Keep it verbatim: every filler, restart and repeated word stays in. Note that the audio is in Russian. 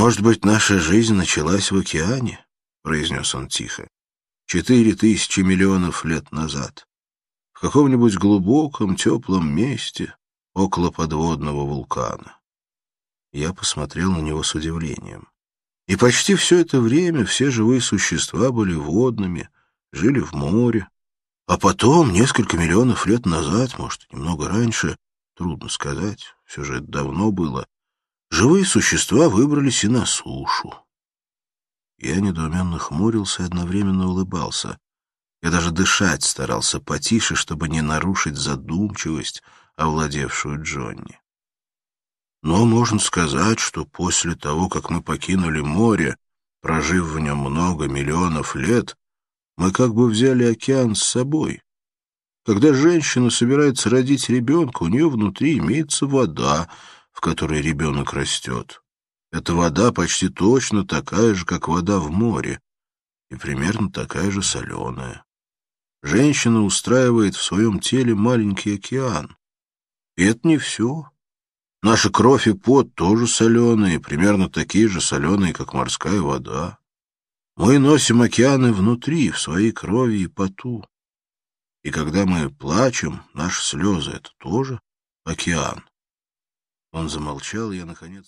«Может быть, наша жизнь началась в океане?» — произнес он тихо. «Четыре тысячи миллионов лет назад. В каком-нибудь глубоком, теплом месте около подводного вулкана». Я посмотрел на него с удивлением. И почти все это время все живые существа были водными, жили в море. А потом, несколько миллионов лет назад, может, немного раньше, трудно сказать, все же это давно было, живые существа выбрались и на сушу. Я недоуменно хмурился и одновременно улыбался. Я даже дышать старался потише, чтобы не нарушить задумчивость, овладевшую Джонни. Но можно сказать, что после того, как мы покинули море, прожив в нем много миллионов лет, мы как бы взяли океан с собой. Когда женщина собирается родить ребенка, у нее внутри имеется вода, в которой ребенок растет. Эта вода почти точно такая же, как вода в море, и примерно такая же соленая. Женщина устраивает в своем теле маленький океан. И это не все. Наша кровь и пот тоже соленые, примерно такие же соленые, как морская вода. Мы носим океаны внутри, в своей крови и поту. И когда мы плачем, наши слезы — это тоже океан. Он замолчал, и я, наконец...